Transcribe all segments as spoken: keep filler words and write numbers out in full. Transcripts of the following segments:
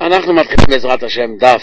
אנחנו מתחילים בעזרת השם דף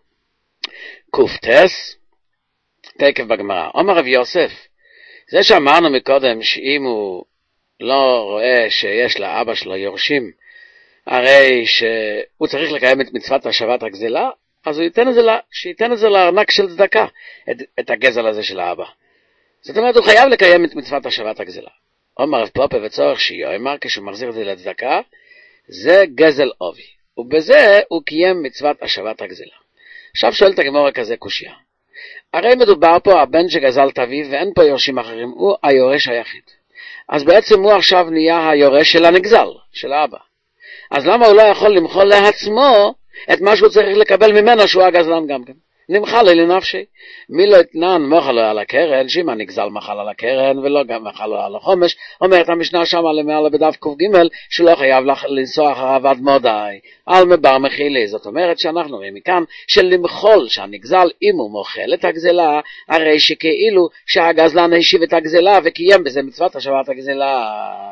קופטס, תקף בגמרא. אומר רב יוסף, זה שאמרנו מקודם שאם הוא לא רואה שיש לאבא שלו יורשים, הרי שהוא צריך לקיים את מצוות השבת הגזלה, אז הוא ייתן את זה, שייתן את זה לארנק של צדקה, את, את הגזל הזה של האבא. זאת אומרת, הוא חייב לקיים את מצוות השבת הגזלה. אומר רב פלופה וצורך שיאמר, כשהוא מחזיר את זה לצדקה, זה גזל אובי. ובזה הוא קיים מצוות השבת הגזלה. עכשיו שואלת הגמרא כזה קושיה. הרי מדובר פה הבן שגזל את אביו ואין פה יורשים אחרים, הוא היורש היחיד. אז בעצם הוא עכשיו נהיה היורש של הנגזל, של האבא. אז למה הוא לא יכול למחול לעצמו את מה שהוא צריך לקבל ממנו שהוא הגזלן גם כן? נמחל לי לנפשי. מי לא יתנן מוחל לו על הקרן, שאם הנגזל מחל על הקרן ולא גם מחל לו על החומש, אומרת המשנה שם למעלה בדף קוף ג' שלא חייב לנסוע אחריו עד מודי, על מבר מחילי. זאת אומרת שאנחנו רואים מכאן שלמחול שהנגזל אם הוא מוחל את הגזלה, הרי שכאילו שהגזלן השיב את הגזלה וקיים בזה מצוות השבת הגזלה.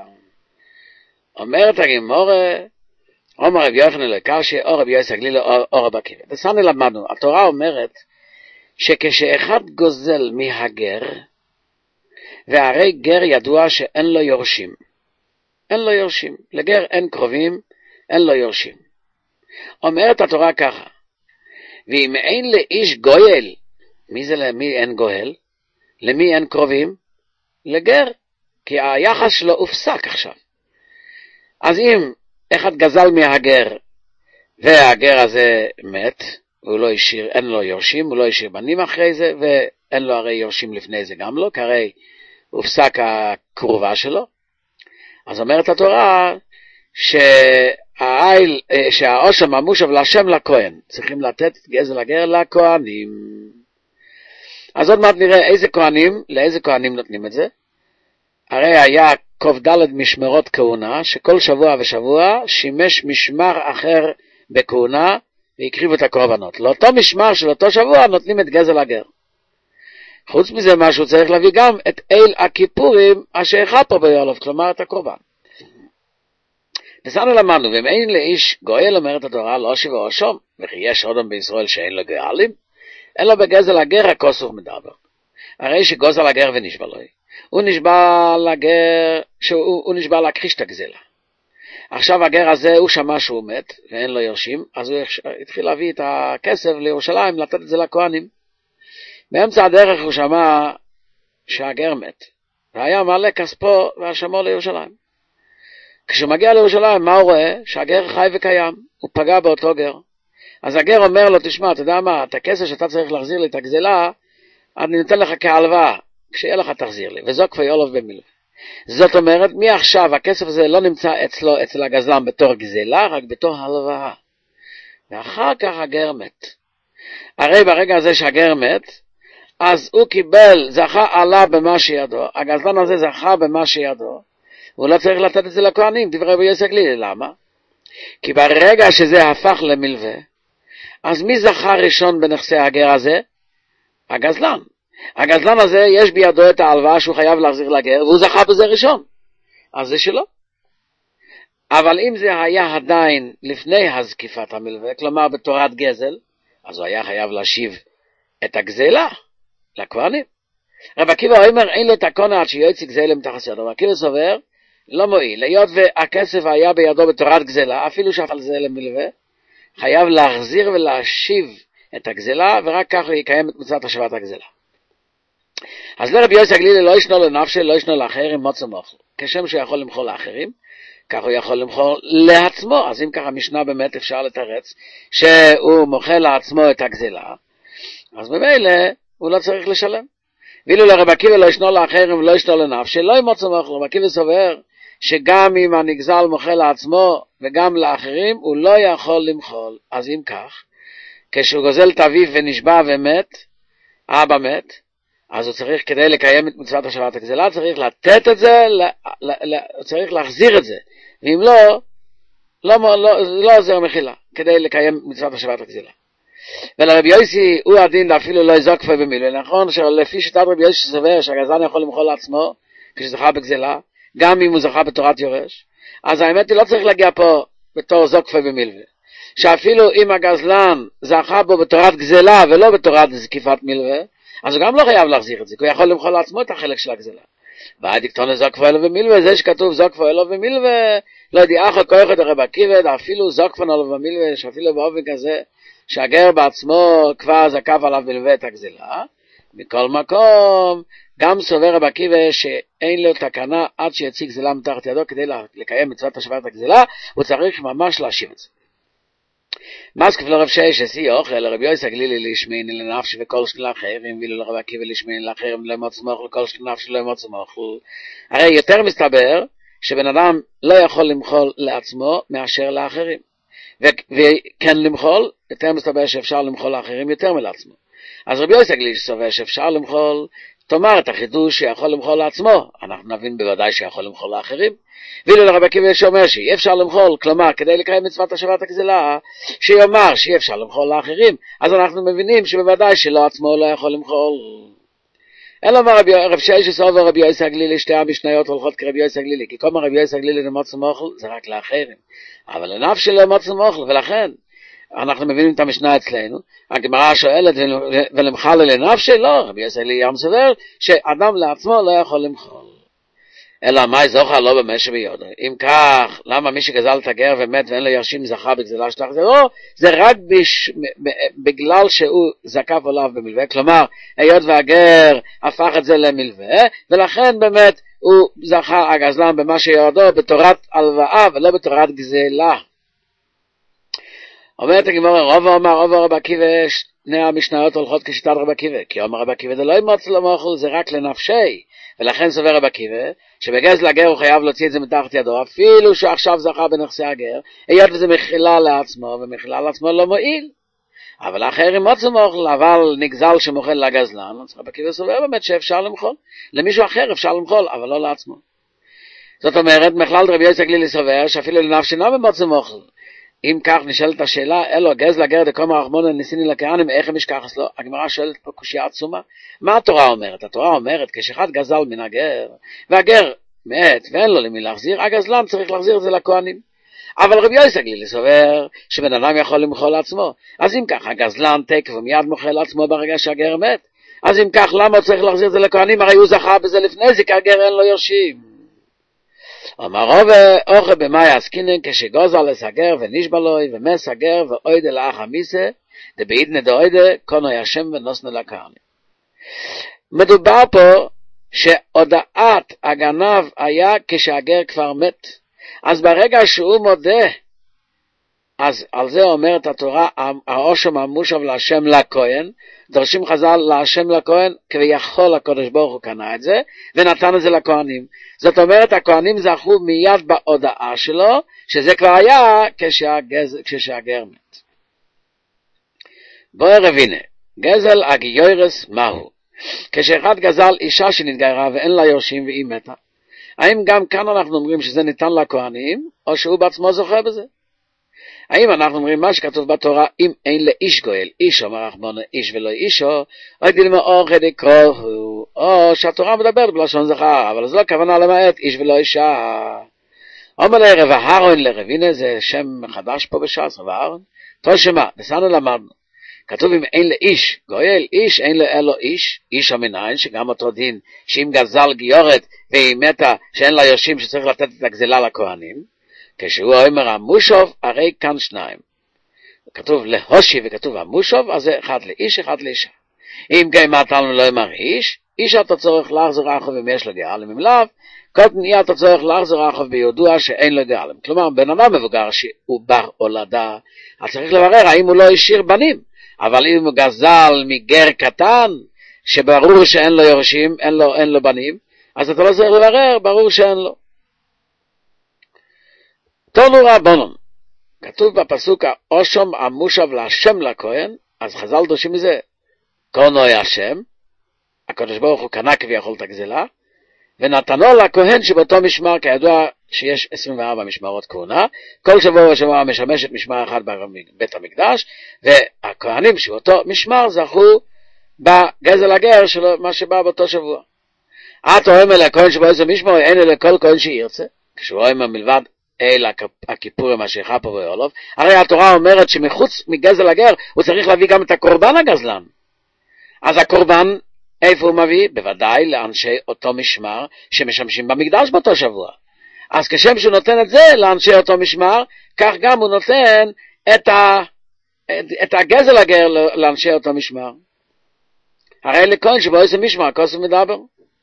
אומרת הגמרא, אומר רב יוחנן לקרשי, או רב יוסי הגלילי, או רב עקיבא. בסני למדנו, התורה אומרת שכשאחד גוזל מהגר, והרי גר ידוע שאין לו יורשים. אין לו יורשים. לגר אין קרובים, אין לו יורשים. אומרת התורה ככה, ואם אין לאיש גואל, מי זה למי אין גואל? למי אין קרובים? לגר. כי היחס שלו הופסק עכשיו. אז אם אחד גזל מהגר, והגר הזה מת, והוא לא ישיר, אין לו יורשים, הוא לא ישיר בנים אחרי זה, ואין לו הרי יורשים לפני זה גם לא, כי הרי הופסק הקרובה שלו. אז אומרת התורה, שהעיל, שהעושר ממושב להשם לכהן, צריכים לתת גזל הגר לכהנים. אז עוד מעט נראה איזה כהנים, לאיזה כהנים נותנים את זה. הרי היה קוף ד' משמרות כהונה, שכל שבוע ושבוע שימש משמר אחר בכהונה, והקריבו את הקורבנות. לאותו משמר של אותו שבוע נותנים את גזל הגר. חוץ מזה משהו צריך להביא גם את אל הכיפורים, אשר חפו ביולוב, כלומר את הקורבן. נסענו למדנו, ואם אין לאיש גואל, אומרת התורה, לא שיבה או שום, וכי יש אדם בישראל שאין לו גואלים, אין לו בגזל הגר הכוסוף מדבר. הרי שגוזל הגר ונשבע לו. הוא נשבע לגר, שהוא, הוא נשבע להכחיש את הגזלה. עכשיו הגר הזה, הוא שמע שהוא מת, ואין לו יורשים, אז הוא התחיל להביא את הכסף לירושלים, לתת את זה לכהנים. באמצע הדרך הוא שמע שהגר מת, והיה מלא כספו והשמו לירושלים. כשהוא מגיע לירושלים, מה הוא רואה? שהגר חי וקיים, הוא פגע באותו גר. אז הגר אומר לו, תשמע, אתה יודע מה, את הכסף שאתה צריך להחזיר לי את הגזלה, אני נותן לך כהלוואה. כשיהיה לך תחזיר לי, וזו כפי יולוב במילואה. זאת אומרת, מעכשיו הכסף הזה לא נמצא אצלו, אצל הגזלן בתור גזלה, רק בתור הלוואה. ואחר כך הגר מת. הרי ברגע הזה שהגר מת, אז הוא קיבל, זכה עלה במה שידו, הגזלן הזה זכה במה שידו, הוא לא צריך לתת את זה לכהנים, דברי רבי יוסי הגלילי. למה? כי ברגע שזה הפך למלווה, אז מי זכה ראשון בנכסי הגר הזה? הגזלן. הגזלן הזה יש בידו את ההלוואה שהוא חייב להחזיר לגר, והוא זכה בזה ראשון. אז זה שלו. אבל אם זה היה עדיין לפני הזקיפת המלווה, כלומר בתורת גזל, אז הוא היה חייב להשיב את הגזלה לכהנים. רב עקיבא אומר, אין לו את הקונה עד שיוציא גזלה מתחת ידו. רב עקיבא סובר, לא מועיל. היות והכסף היה בידו בתורת גזלה, אפילו שאף על זה למלווה, חייב להחזיר ולהשיב את הגזלה, ורק כך הוא יקיים את מצוות השבת הגזלה. אז לרבי יוסי הגלילי לא ישנו לנפשי, לא ישנו לאחרים, מוצא מוחל. כשם שהוא יכול למחול לאחרים, כך הוא יכול למחול לעצמו. אז אם ככה משנה באמת אפשר לתרץ, שהוא מוחל לעצמו את הגזלה, אז במילא הוא לא צריך לשלם. ואילו לרבי עקיבא לא ישנו לאחרים ולא ישנו לנפשי, לא ימוצא מוחל. רבי עקיבא סובר שגם אם הנגזל מוחל לעצמו וגם לאחרים, הוא לא יכול למחול. אז אם כך, כשהוא גוזל את אביו ונשבע ומת, אבא מת, אז הוא צריך, כדי לקיים את מצוות השבת הגזלה, צריך לתת את זה, הוא צריך להחזיר את זה. ואם לא, לא, לא, לא עוזר מחילה, כדי לקיים מצוות השבת הגזלה. ולרבי יוסי הוא הדין אפילו לא יזוק כפי במילואה. נכון שלפי שיטת רבי יוסי סובר שהגזלן יכול למחול לעצמו, כשזכה בגזלה, גם אם הוא זכה בתורת יורש, אז האמת היא לא צריך להגיע פה בתור זוק כפי במילואה. שאפילו אם הגזלן זכה בו בתורת גזלה ולא בתורת זקיפת מלווה, אז הוא גם לא חייב להחזיר את זה, כי הוא יכול למחול לעצמו את החלק של הגזלה. והדיקטון זוקפו אלו ומילווה, זה שכתוב זוקפו אלו ומילווה, לא יודע, אחר כוח את הרב עקיבא, אפילו זוקפו אלו ומילווה, שאפילו באופן כזה, שהגר בעצמו כבר זקף עליו מלווה את הגזלה. מכל מקום, גם סובר רב עקיבא שאין לו תקנה עד שיציג גזלה מתחת ידו כדי לקיים מצוות השבת הגזלה, הוא צריך ממש להשיב את זה. מסקף לרב שש עשי אוכל, רבי יוסי הגלילי לשמיני לנפש וכל שכן לאחרים, ואילו לרב עקיבא לשמיני לאחרים לא ימוץ מוכל, וכל שכן נפש לא ימוץ מוכל. הרי יותר מסתבר שבן אדם לא יכול למחול לעצמו מאשר לאחרים. וכן למחול, יותר מסתבר שאפשר למחול לאחרים יותר מלעצמו. אז רבי יוסי הגלילי סובר שאפשר למחול, תאמר את החידוש שיכול למחול לעצמו, אנחנו נבין בוודאי שיכול למחול לאחרים. ואילו לרב עקיבא שאומר שאי אפשר למחול, כלומר כדי לקיים מצוות השבת הגזלה, שיאמר שאי אפשר למחול לאחרים, אז אנחנו מבינים שבוודאי שלא עצמו לא יכול למחול. אלא אמר רב שש סובר רבי יוסי הגלילי, שתי המשניות הולכות כרבי יוסי הגלילי, כי כל מה רבי יוסי הגלילי למוץ מוכל זה רק לאחרים, אבל לנפש שלו למוץ מוכל, ולכן אנחנו מבינים את המשנה אצלנו, הגמרא שואלת ולמחל לנפש, לא, רבי יוסי הגלילי ים סובר שאדם לעצמו לא יכול למחול. אלא מה זוכה לא במשך ביודו. אם כך, למה מי שגזל את הגר ומת ואין לו ירשים זכה בגזלה שלך? זה לא, זה רק בש, בגלל שהוא זקף עליו במלווה, כלומר, היות והגר הפך את זה למלווה, ולכן באמת הוא זכה הגזלן במה שיורדו בתורת הלוואה ולא בתורת גזלה. אומרת הגמרא, רוב אומר, רוב רב עקיבא, שני המשניות הולכות כשיטת רב עקיבא, כי אומר רב עקיבא זה לא ימוץ למוכל, זה רק לנפשי. ולכן סובר רב עקיבא, שבגזל הגר הוא חייב להוציא את זה מתחת ידו, אפילו שעכשיו זכה בנכסי הגר, היות וזה מחילה לעצמו, ומחילה לעצמו לא מועיל. אבל האחרים מוצא מוכל, אבל נגזל שמוכל לגזלן, אז רב עקיבא סובר באמת שאפשר למחול. למישהו אחר אפשר למחול, אבל לא לעצמו. זאת אומרת, מכלל רבי יוסי הגלילי סובר, שאפילו לנפשי לא במוצא מוכל. אם כך נשאלת השאלה, אלו גזל הגר דקומר רחמונא ניסיני לקראנם, איך הם ישכחס לו? הגמרא שואלת פה קושיה עצומה. מה התורה אומרת? התורה אומרת, כשאחד גזל מן הגר, והגר מת ואין לו למי להחזיר, הגזלן צריך להחזיר את זה לכהנים. אבל רבי יוסי הגלילי סובר שבן אדם יכול למחול לעצמו. אז אם כך, הגזלן תקף ומיד מוחל לעצמו ברגע שהגר מת. אז אם כך, למה הוא צריך להחזיר את זה לכהנים? הרי הוא זכה בזה לפני זה, כי הגר אין לו יורשים. אמר רובה, אוכל במאי עסקינן כשגוזל לסגר ונשבע לוי ומסגר ואוידה לאח המיסה, דבעידנה דאוידה, קונו ישם ונוסנו לקרני. מדובר פה שהודעת הגנב היה כשהגר כבר מת. אז ברגע שהוא מודה, אז על זה אומרת התורה, העושם המושב להשם לכהן, דורשים חז"ל להשם לכהן, כביכול הקדוש ברוך הוא קנה את זה, ונתן את זה לכהנים. זאת אומרת, הכהנים זכו מיד בהודעה שלו, שזה כבר היה כשהגז, כשהגר מת. בואי רבינה, גזל הגיורס מהו? כשאחד גזל אישה שנתגיירה ואין לה יורשים והיא מתה, האם גם כאן אנחנו אומרים שזה ניתן לכהנים, או שהוא בעצמו זוכה בזה? האם אנחנו אומרים מה שכתוב בתורה, אם אין לאיש גואל, איש אומר רחמונא, איש ולא אישו, או דילמה אוכל דקרוהו, או שהתורה מדברת בלשון זכר, אבל זו לא כוונה למעט איש ולא אישה. אומר לרב אהרון לרבינה, זה שם חדש פה בש"ס, רב אהרון, תושמה, בסנו למדנו, כתוב אם אין לאיש גואל, איש אין לו אלו איש, איש המנין, שגם אותו דין, שאם גזל גיורת והיא מתה, שאין לה יורשים שצריך לתת את הגזלה לכהנים, כשהוא אומר המושוב, הרי כאן שניים. כתוב להושי וכתוב המושוב, אז זה אחד לאיש, אחד לאישה. אם כן מתנו לא אמר איש, איש אתה צורך להחזור אחוב אם יש לו גאלם, אם לאו, קודם יהיה אתה צורך להחזור אחוב ביודוע שאין לו גאלם. כלומר, בן אדם מבוגר שהוא בר הולדה, אז צריך לברר האם הוא לא השאיר בנים, אבל אם הוא גזל מגר קטן, שברור שאין לו יורשים, אין לו, אין לו בנים, אז אתה לא צריך לברר, ברור שאין לו. תנו רבנן, כתוב בפסוק האושם המושב להשם לכהן, אז חז"ל דורשים מזה, קונוי השם, הקדוש ברוך הוא קנה כביכול את הגזלה, ונתנו לכהן שבאותו משמר, כידוע שיש עשרים וארבע משמרות כהונה, כל שבוע ושבוע משמשת משמר אחד בבית המקדש, והכהנים שבאותו משמר זכו בגזל הגר שלו, מה שבא באותו שבוע. את אומר לכהן שבאותו משמר, אין אלא כל כהן שירצה, כשהוא אומר מלבד אל הכיפורים אשר חפו ואולוב, הרי התורה אומרת שמחוץ מגזל הגר הוא צריך להביא גם את הקורבן הגזלן. אז הקורבן איפה הוא מביא? בוודאי לאנשי אותו משמר שמשמשים במקדש באותו שבוע. אז כשם שהוא נותן את זה לאנשי אותו משמר, כך גם הוא נותן את, ה, את, את הגזל הגר לאנשי אותו משמר. הרי לכהן שבו איזה משמר, כוסף מדבר.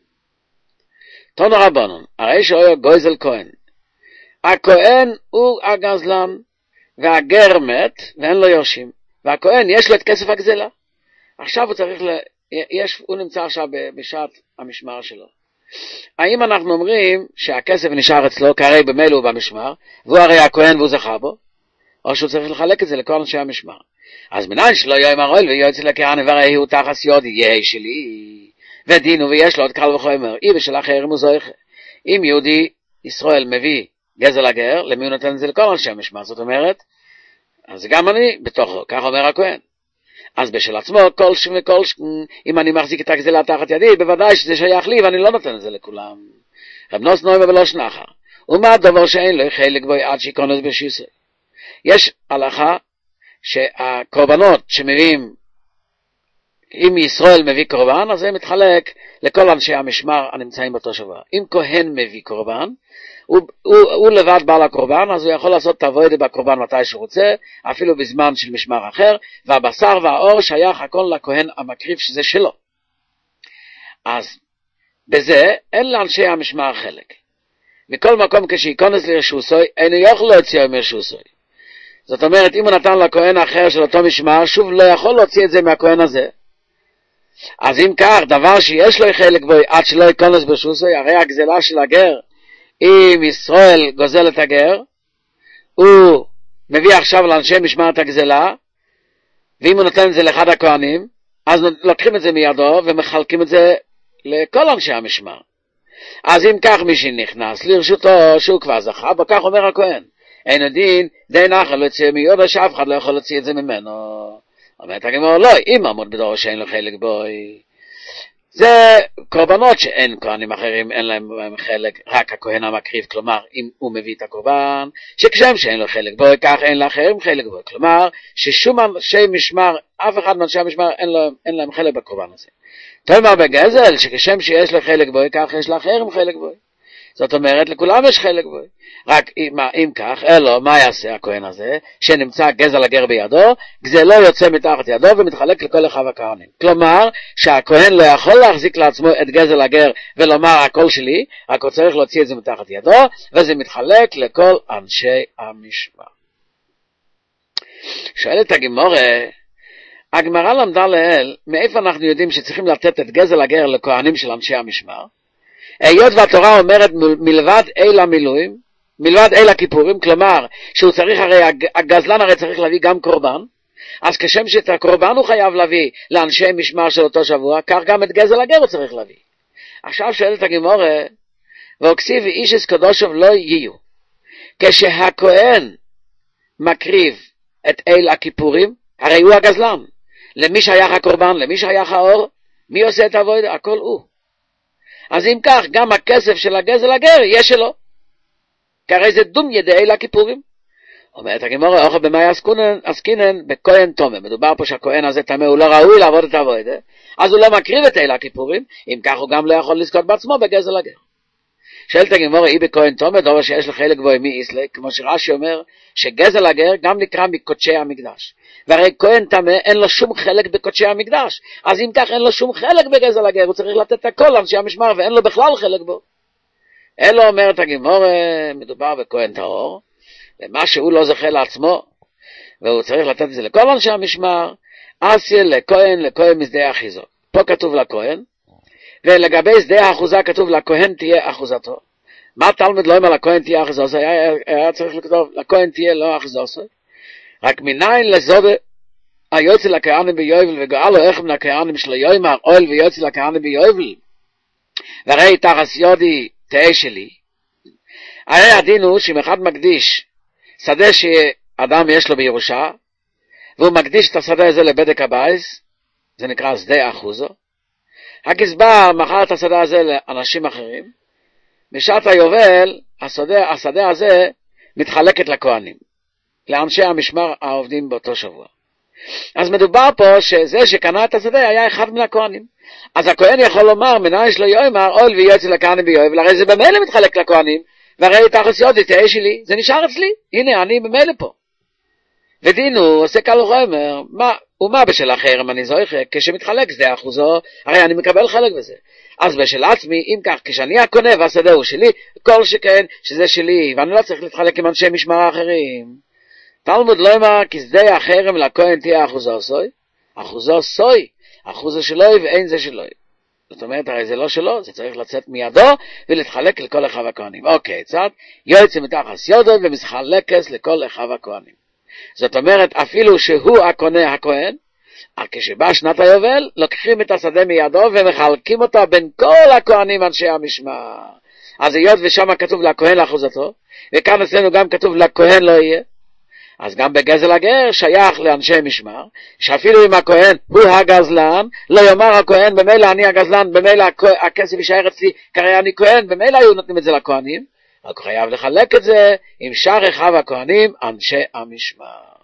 תונו רבנון, הרי שאויה גויזל כהן. הכהן הוא הגזלן, והגר מת, ואין לו יורשים. והכהן יש לו את כסף הגזלה. עכשיו הוא צריך, ל... יש, הוא נמצא עכשיו בשעת המשמר שלו. האם אנחנו אומרים שהכסף נשאר אצלו, כהרי במילא הוא במשמר, והוא הרי הכהן והוא זכה בו, או שהוא צריך לחלק את זה לכל אנשי המשמר. אז מנין שלא יהיה מרול ויועץ לכהן והרי הוא תחס יודי, יהיה שלי, ודינו ויש לו עוד קל וחומר, אי ושל אחרים הוא זוכה. אם יהודי ישראל מביא גזל הגר, למי הוא נותן את זה לכל אנשי המשמר? זאת אומרת, אז גם אני בתוכו, כך אומר הכהן. אז בשל עצמו, כל שם וכל שם, אם אני מחזיק את הגזלה תחת ידי, בוודאי שזה שייך לי, ואני לא נותן את זה לכולם. רב נוס נוימה ולא שנחר. ומה הדבר שאין לו חלק בו עד שיקונס בשיסוי? יש הלכה שהקורבנות שמביאים, אם ישראל מביא קורבן, אז זה מתחלק לכל אנשי המשמר הנמצאים באותו שבוע. אם כהן מביא קורבן, הוא, הוא, הוא לבד בעל הקורבן, אז הוא יכול לעשות את העבודה בקורבן מתי שהוא רוצה, אפילו בזמן של משמר אחר, והבשר והאור שייך הכל לכהן המקריב שזה שלו. אז בזה אין לאנשי המשמר חלק. מכל מקום כשייכנס לרשוסוי, אינו יכול להוציא מרשוסוי. זאת אומרת, אם הוא נתן לכהן האחר של אותו משמר, שוב לא יכול להוציא את זה מהכהן הזה. אז אם כך, דבר שיש לו חלק בו, עד שלא ייכנס ברשוסוי, הרי הגזלה של הגר, אם ישראל גוזל את הגר, הוא מביא עכשיו לאנשי משמר את הגזלה, ואם הוא נותן את זה לאחד הכהנים, אז לוקחים את זה מידו ומחלקים את זה לכל אנשי המשמר. אז אם כך מי שנכנס לרשותו שהוא כבר זכה, בכך אומר הכהן, אין הדין, די נחל להוציא מיודו שאף אחד לא יכול להוציא את זה ממנו. אומרת הגמרא, לא, אם עמוד בדור שאין לו חלק בוי. זה קורבנות שאין כהנים אחרים, אין להם חלק, רק הכהן המקריב, כלומר, אם הוא מביא את הקורבן, שכשם שאין לו חלק בוי, כך אין לאחרים חלק בוי. כלומר, ששום אנשי משמר, אף אחד מאנשי המשמר, אין, לו, אין להם חלק בקורבן הזה. תאמר בגזל, שכשם שיש לו חלק בוי, כך יש לאחרים חלק בוי. זאת אומרת, לכולם יש חלק בוי. רק אם, אם כך, אלו, מה יעשה הכהן הזה, שנמצא גזל הגר בידו, גזלו יוצא מתחת ידו ומתחלק לכל אחד הכהנים. כלומר, שהכהן לא יכול להחזיק לעצמו את גזל הגר ולומר הכל שלי, רק הוא צריך להוציא את זה מתחת ידו, וזה מתחלק לכל אנשי המשמר. שואלת הגמרא, הגמרא למדה לאל, מאיפה אנחנו יודעים שצריכים לתת את גזל הגר לכהנים של אנשי המשמר? היות והתורה אומרת מלבד אל המילואים, מלבד אל הכיפורים, כלומר שהוא צריך, הרי הגזלן הרי צריך להביא גם קורבן, אז כשם שאת הקורבן הוא חייב להביא לאנשי משמר של אותו שבוע, כך גם את גזל הגר הוא צריך להביא. עכשיו שואלת הגמרא, ואוקסיב אישס קדושוב לא יהיו, כשהכהן מקריב את אל הכיפורים, הרי הוא הגזלן, למי שייך הקורבן, למי שייך האור, מי עושה את העבודה? הכל הוא. אז אם כך, גם הכסף של הגזל הגר יש שלו. כי הרי זה דום ידי אל הכיפורים. אומרת הגמרא, אוכל במאי עסקינן בכהן תומם. מדובר פה שהכהן הזה תמה, הוא לא ראוי לעבוד את העבודה, אז הוא לא מקריב את אל הכיפורים, אם כך הוא גם לא יכול לזכות בעצמו בגזל הגר. שאלת הגמרא, אי בכהן תומם, דבר שיש לחלק בו מי איסלק, כמו שרש"י אומר, שגזל הגר גם נקרא מקודשי המקדש. והרי כהן תמה אין לו שום חלק בקודשי המקדש, אז אם כך אין לו שום חלק בגזל הגר, הוא צריך לתת הכל לאנשי המשמר, ואין לו בכלל חלק בו. אלו אומרת הגמרא, מדובר בכהן טהור, ומה שהוא לא זוכה לעצמו, והוא צריך לתת את זה לכל אנשי המשמר, אסיה לכהן, לכהן משדה אחיזו. פה כתוב לכהן, ולגבי שדה האחוזה כתוב לכהן תהיה אחוזתו. מה תלמוד לא אומר לכהן תהיה אחוזתו? היה, היה צריך לכתוב לכהן תהיה לא אחוזתו. רק מניין לזודה היוצא לכהנים ביובל וגאלו איך מן הכהנים שלו יאמר אוהל ויוצא לכהנים ביובל והרי תחס יודי תהיה שלי. הרי הדין הוא שאם אחד מקדיש שדה שאדם יש לו בירושה והוא מקדיש את השדה הזה לבדק הבייס, זה נקרא שדה אחוזו, הגזבר מכר את השדה הזה לאנשים אחרים, בשעת היובל השדה, השדה הזה מתחלקת לכהנים, לאנשי המשמר העובדים באותו שבוע. אז מדובר פה שזה שקנה את השדה היה אחד מן הכהנים. אז הכהן יכול לומר, מנין שלא יאמר, אול ויוצא לכהנים ביובל, הרי זה במילא מתחלק לכהנים, והרי תחוס יודי תהיה שלי, זה נשאר אצלי, הנה אני במילא פה. ודינו עושה קל וחומר, מה, ומה בשל החרם אני זוכה, כשמתחלק שדה אחוזו, הרי אני מקבל חלק בזה. אז בשל עצמי, אם כך, כשאני הקונה והשדה הוא שלי, כל שכן שזה שלי, ואני לא צריך להתחלק עם אנשי משמר האחרים. תלמוד לא אמר, כי שדה החרם לכהן תהיה אחוזו סוי, אחוזו סוי, אחוזו שלוי ואין זה שלוי. זאת אומרת, הרי זה לא שלו, זה צריך לצאת מידו ולהתחלק לכל אחד הכהנים. אוקיי, צד, יועצים מתחס יודו ומתחלקס לכל אחד הכהנים. זאת אומרת, אפילו שהוא הקונה הכהן, כשבא שנת היובל, לוקחים את השדה מידו ומחלקים אותה בין כל הכהנים אנשי המשמר. אז היות ושם כתוב לכהן לאחוזתו, וכאן אצלנו גם כתוב לכהן לא יהיה, אז גם בגזל הגר שייך לאנשי משמר, שאפילו אם הכהן הוא הגזלן, לא יאמר הכהן, במילא אני הגזלן, במילא הכסף יישאר אצלי, כרי אני כהן, במילא היו נותנים את זה לכהנים, רק חייב לחלק את זה עם שאר אחיו הכהנים, אנשי המשמר.